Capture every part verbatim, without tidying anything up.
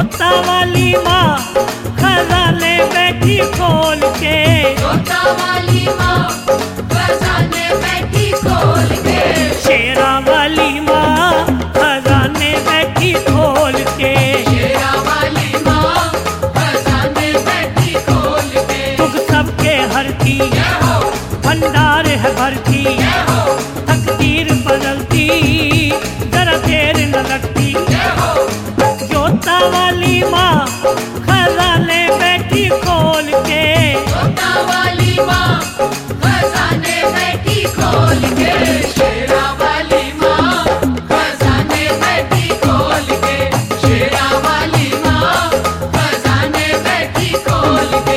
जोता वाली माँ खजाने बैठी खोल के, जोता वाली माँ खजाने बैठी खोल के, शेरा वाली माँ खजाने बैठी खोल के, शेरा वाली माँ खजाने बैठी खोल के, दुख सबके हरती भंडार है भरती, तकदीर बदलती जरा देर न लगती। जोता वाली माँ खजाने बैठी खोल के, जोता वाली माँ खजाने बैठी खोल के, शेरा वाली माँ खजाने बैठी खोल के, शेरा वाली माँ खजाने बैठी खोल के।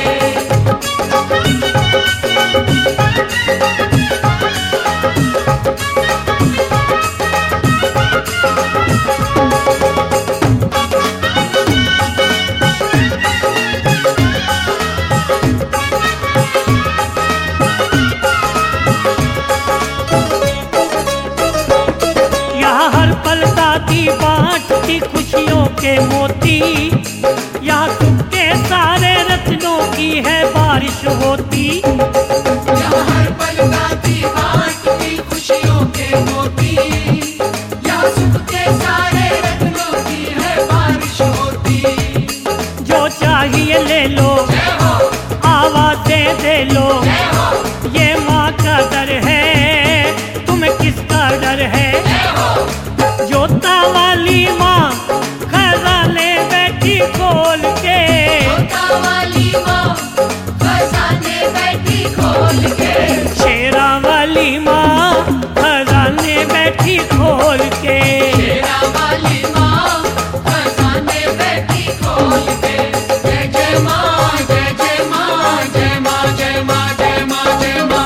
यहाँ हर पल दादी बांटती खुशियों के मोती, यहाँ सुख के सारे रत्नों की है बारिश होती। यहाँ हर पल दादी बांटती खुशियों के मोती, यहाँ सुख के सारे रत्नों की है बारिश होती। जो चाहिए ले लो, आवाज़ें दे लो, ये माँ का दर है, तुम्हें किसका डर है। जोता वाली माँ खजाने बैठी खोल के, जोता वाली माँ खजाने बैठी खोल के, शेरा वाली माँ खजाने बैठी खोल के, शेरा वाली माँ खजाने बैठी खोल के। जय जय माँ, जय जय माँ, जय माँ, जय माँ, जय माँ, जय माँ।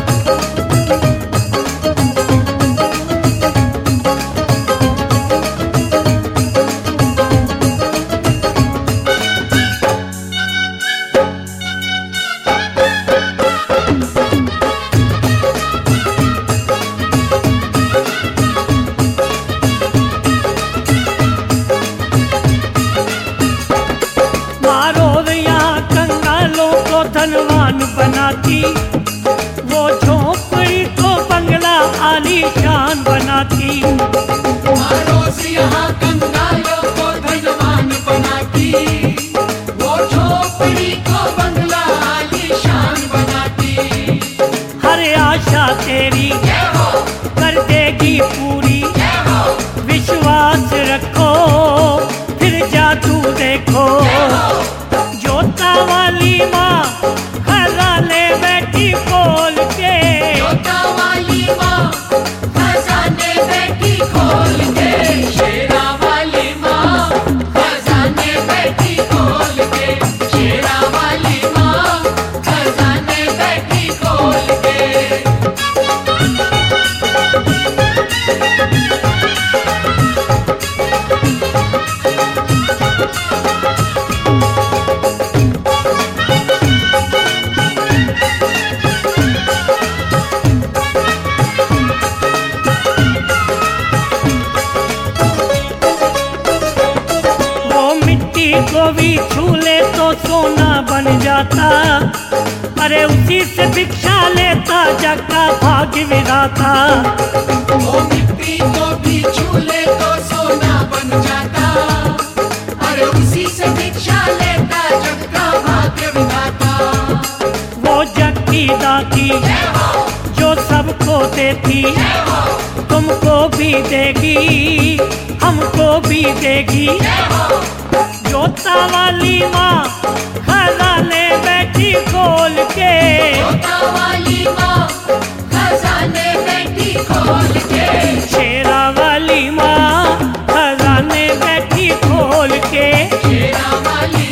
मारो यहाँ कंगालों को धनवान बनाती, वो झोंपड़ी को बंगला आलीशान बनाती। मारोस यहाँ कंगालों को धनवान बनाती, वो झोपड़ी को बंगला आलीशान बनाती। हर आशा तेरी कर देगी पूरी, विश्वास रखो फिर जादू देखो। जोता वाली माँ खजाने बैठी खोल के, जोता वाली माँ खजाने बैठी खोल के, शेरा वाली माँ खजाने बैठी खोल के, शेरा वाली माँ खजाने बैठी खोल के। वो मिट्टी को भी छू ले तो सोना बन जाता, अरे उसी से भिक्षा लेता जग का भाग्य विधाता। वो मिट्टी को भी छू ले तो सोना बन जाता, अरे उसी से भिक्षा लेता जग का भाग्य विधाता। वो जग की दाती जो सबको देती, तुमको भी देगी हमको भी देगी। जोता वाली माँ खजाने बैठी खोल के, जोता वाली माँ खजाने बैठी खोल के, शेरा वाली माँ खजाने बैठी खोल के, शेरा वाली